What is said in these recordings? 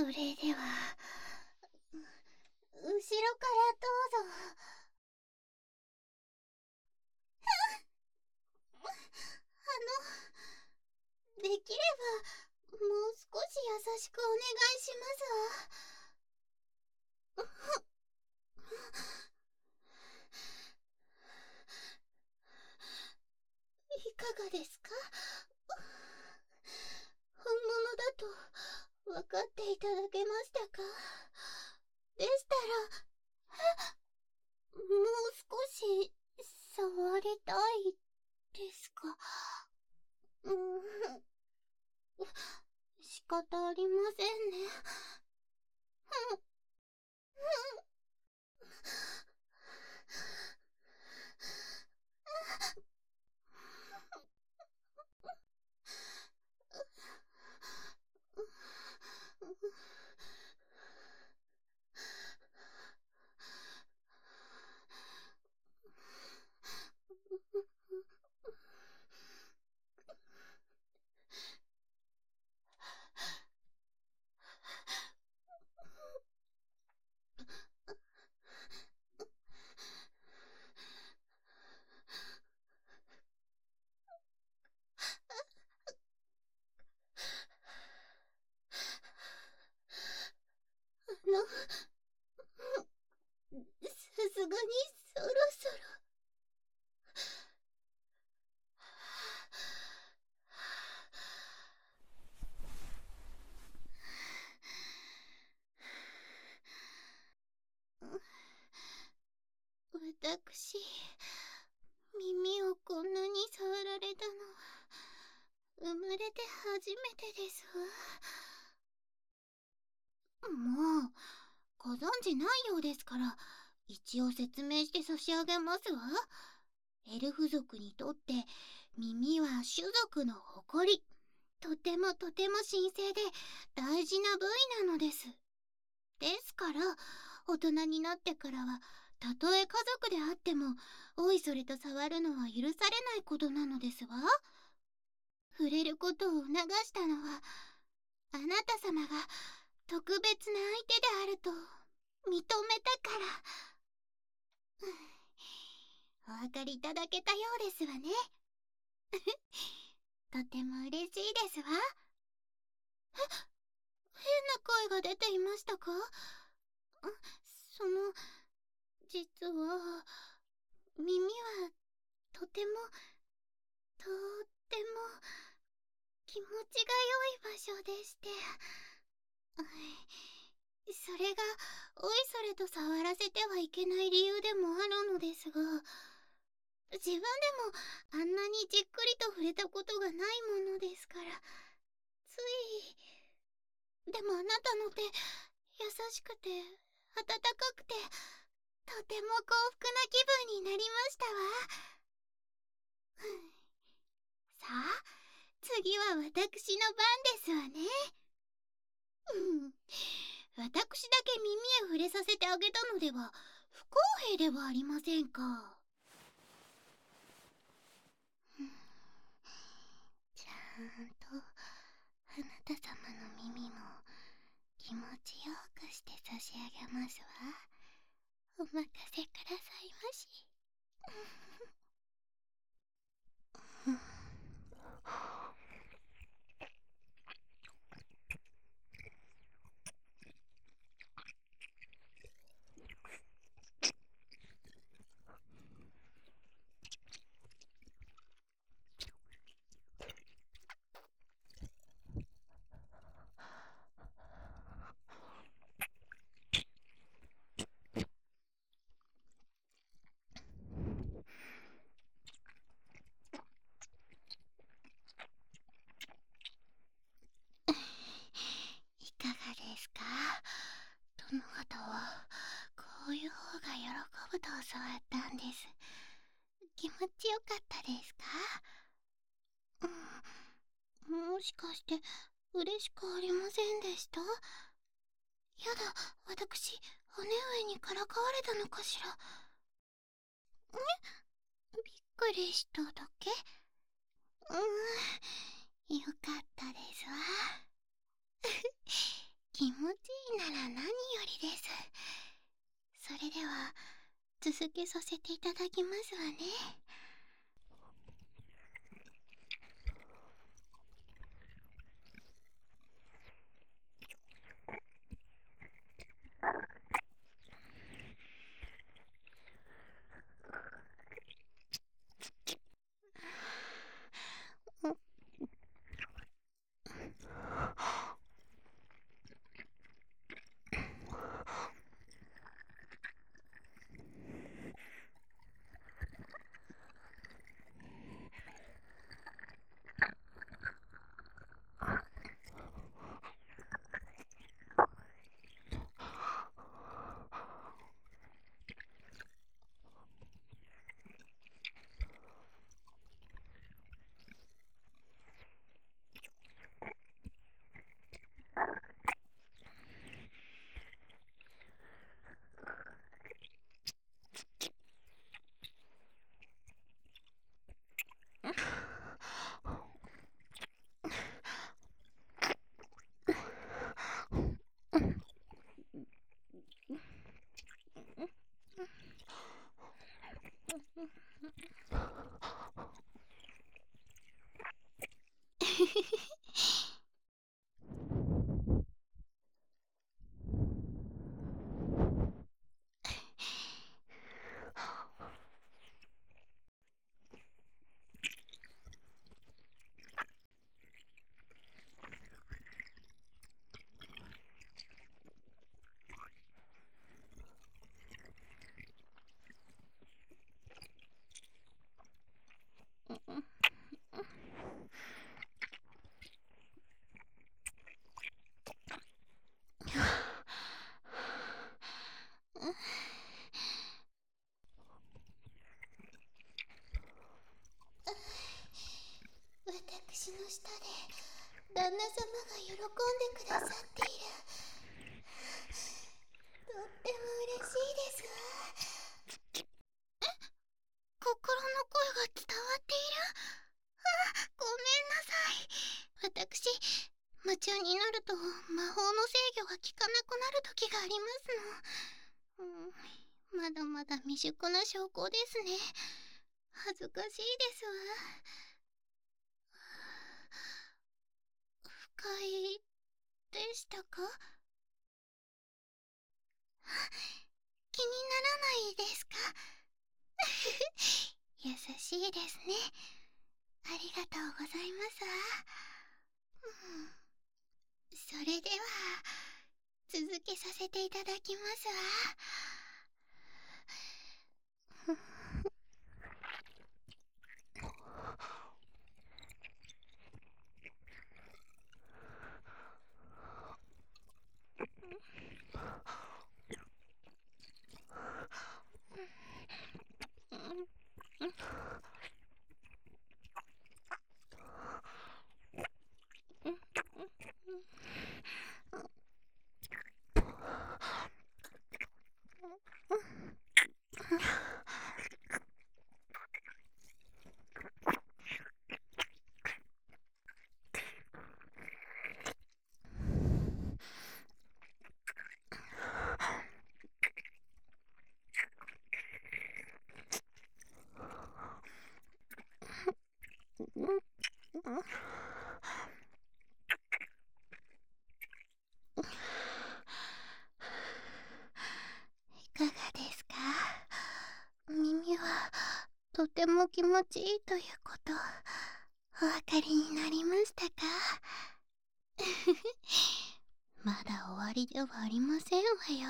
それでは、後ろからどうぞ。できれば、もう少し優しくお願いしますわ。いかがですか？本物だと分かっていただけましたか？でしたら、もう少し触りたいですか？仕方ありませんね。さすがにそろそろ。私、耳をこんなに触られたのは生まれて初めてですわ。もうご存知ないようですから一応説明して差し上げますわ。エルフ族にとって耳は種族の誇り、とてもとても神聖で大事な部位なのです。ですから大人になってからはたとえ家族であってもおいそれと触るのは許されないことなのですわ。触れることを促したのはあなた様が特別な相手であると認めたから。お分かりいただけたようですわね。とても嬉しいですわ。変な声が出ていましたか？その、実は耳はとてもとっても気持ちが良い場所でして、それがおいそれと触らせてはいけない理由でもあるのですが、自分でもあんなにじっくりと触れたことがないものですから、つい。でもあなたの手、優しくて温かくてとても幸福な気分になりましたわ。さあ、次は私の番ですわね。私だけ耳へ触れさせてあげたのでは不公平ではありませんか。ちゃんとあなた様の耳も気持ちよくして差し上げますわ。お任せくださいまし。いかがですか？殿方はこういう方が喜ぶと教わったんです。気持ちよかったですか？もしかして嬉しくありませんでした？やだ、私姉上にからかわれたのかしら。びっくりしただけ。よかったですわ。 気持ちいいなら何よりです。それでは続けさせていただきますわね。私の下で旦那様が喜んでくださっている。とっても嬉しいですわ。心の声が伝わっている。ごめんなさい。私、夢中になると魔法の制御が効かなくなる時がありますの。まだまだ未熟な証拠ですね。恥ずかしいですわ。不快でしたか？気にならないですか？優しいですね。ありがとうございますわ。それでは続けさせていただきますわ。いかがですか？耳はとても気持ちいいということお分かりになりましたか？まだ終わりではありませんわよ。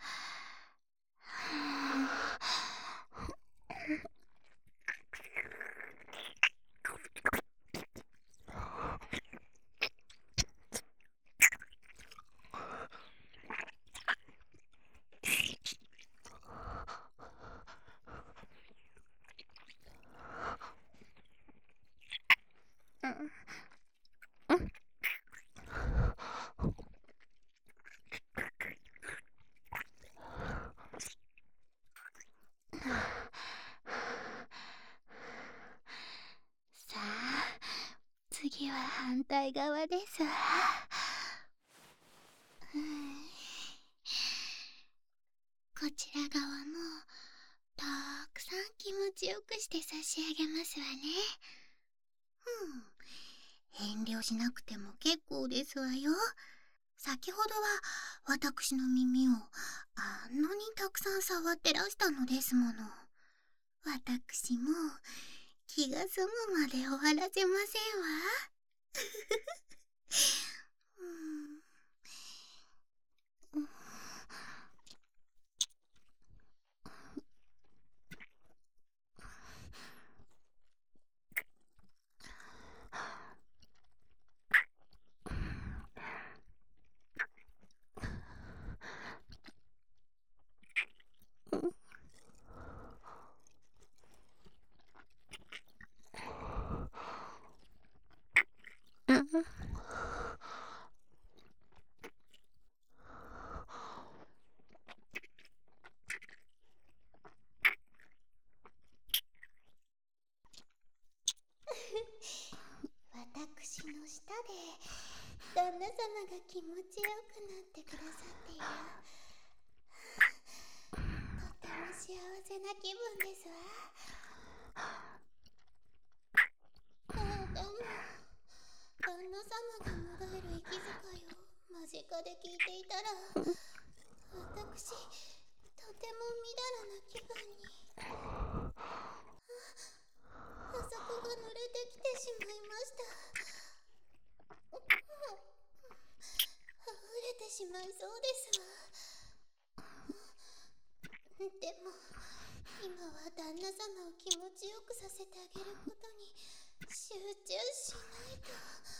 さあ、次は反対側ですわ。 こちら側もたくさん気持ちよくして差し上げますわね。遠慮しなくても結構ですわよ。先ほどは私の耳をあんなにたくさん触ってらしたのですもの。私も気が済むまで終わらせませんわ。私の舌で旦那様が気持ちよくなってくださっている。とても幸せな気分ですわ。でも旦那様がもらえる息遣いを間近で聞いていたら、私とてもみだらな気分に。あそこが濡れてきてしまいました。溢れてしまいそうですわ。でも今は旦那様を気持ちよくさせてあげることに集中しないと。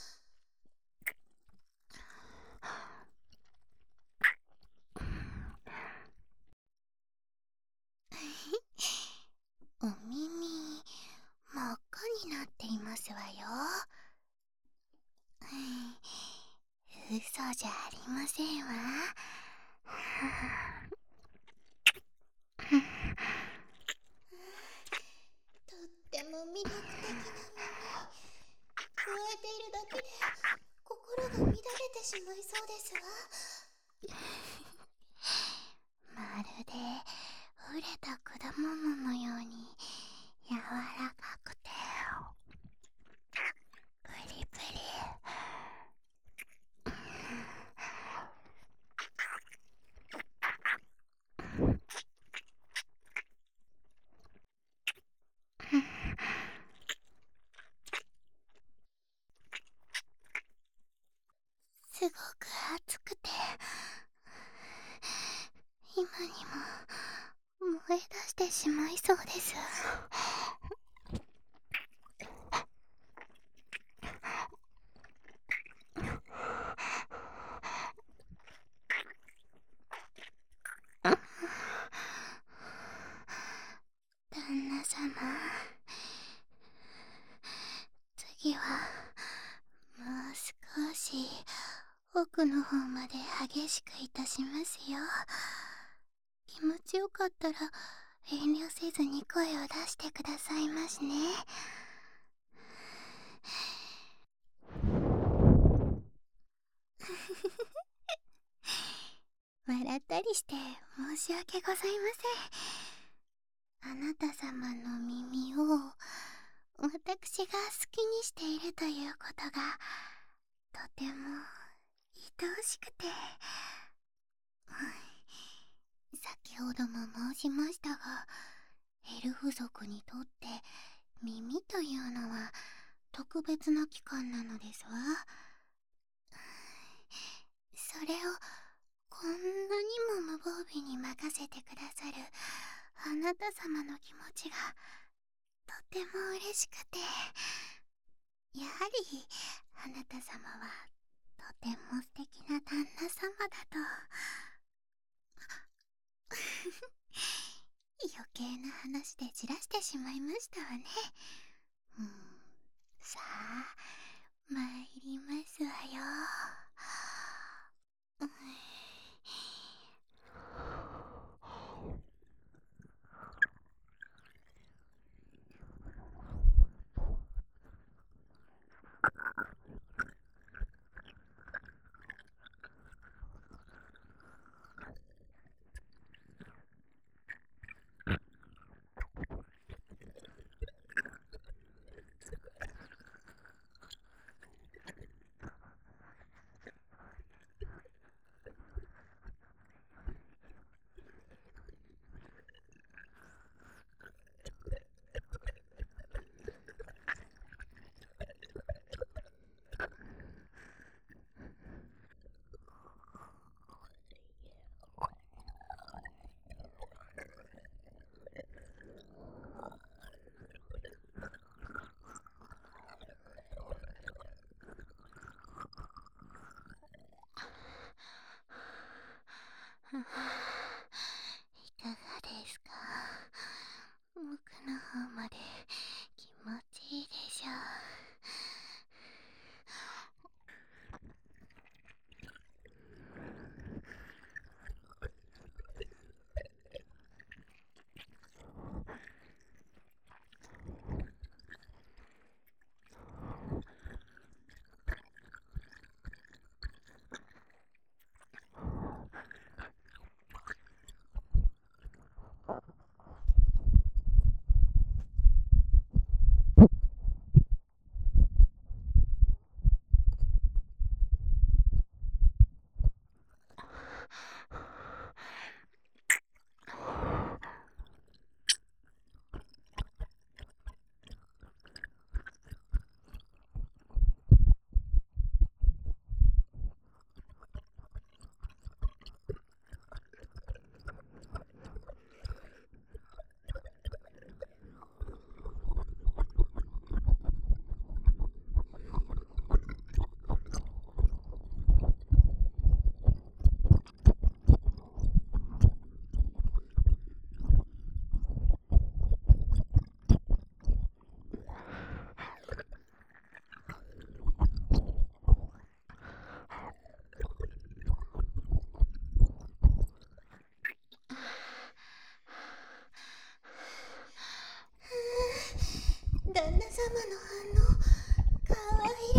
お耳真っ赤になっていますわよ。嘘じゃありませんわ。とっても魅力的な耳。加えているだけで心が乱れてしまいそうですわ。まるで熟れた果物のように柔らかくてプリプリ。すごく熱くて今にも燃え出してしまいそうです。旦那様、次はもう少し奥の方まで激しくいたしますよ。気持ちよかったら遠慮せずに声を出してくださいましね。笑ったりして申し訳ございません。あなた様の耳を私が好きにしているということがとても愛おしくて、先ほども申しましたが、エルフ族にとって耳というのは特別な器官なのですわ。それをこんなにも無防備に任せてくださるあなた様の気持ちがとても嬉しくて、やはりあなた様はとても素敵な旦那様だと。余計な話でじらしてしまいましたわね。さあ参りますわよ。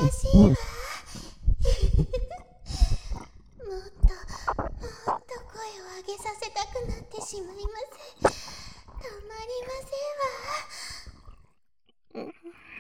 しいわ。もっと声を上げさせたくなってしまいます。たまりませんわ。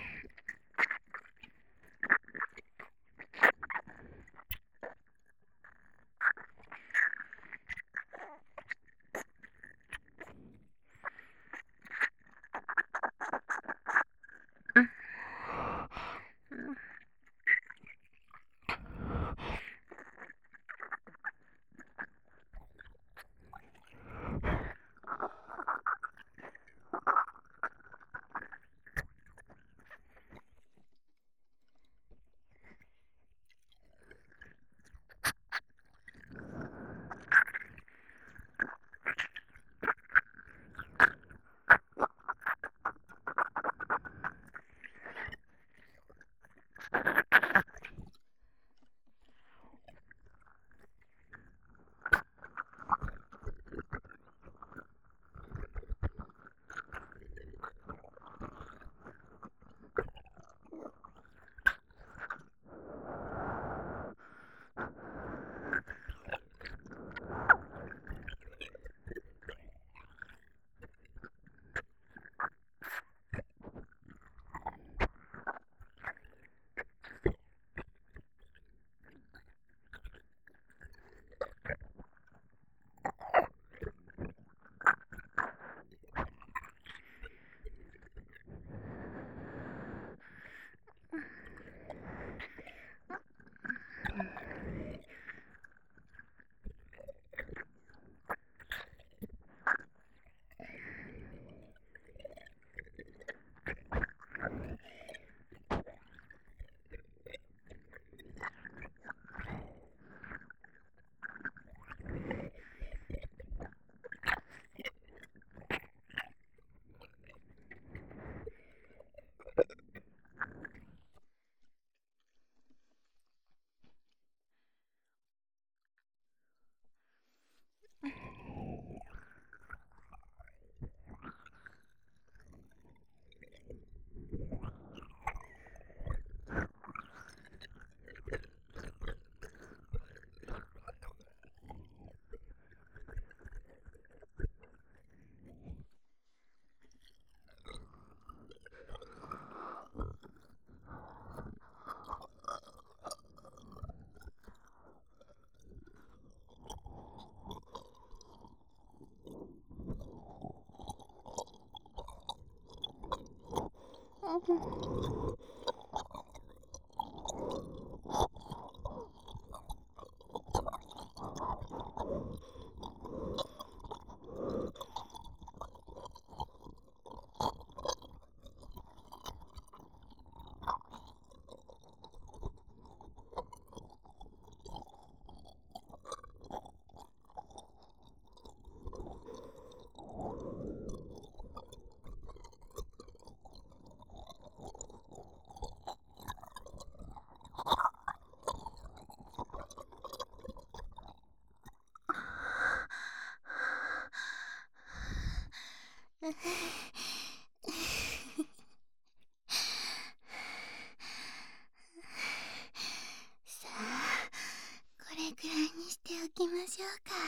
さあ、これくらいにしておきましょうか。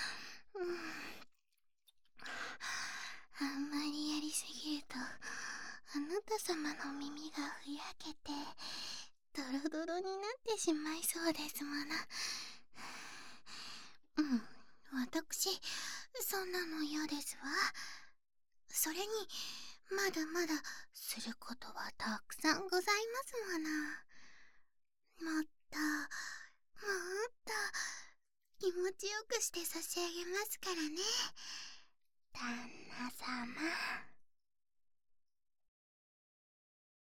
あんまりやりすぎるとあなた様の耳がふやけてドロドロになってしまいそうですもの。私そんなの嫌ですわ。それにまだまだすることはたくさんございますもの。もっと気持ちよくして差し上げますからね。旦那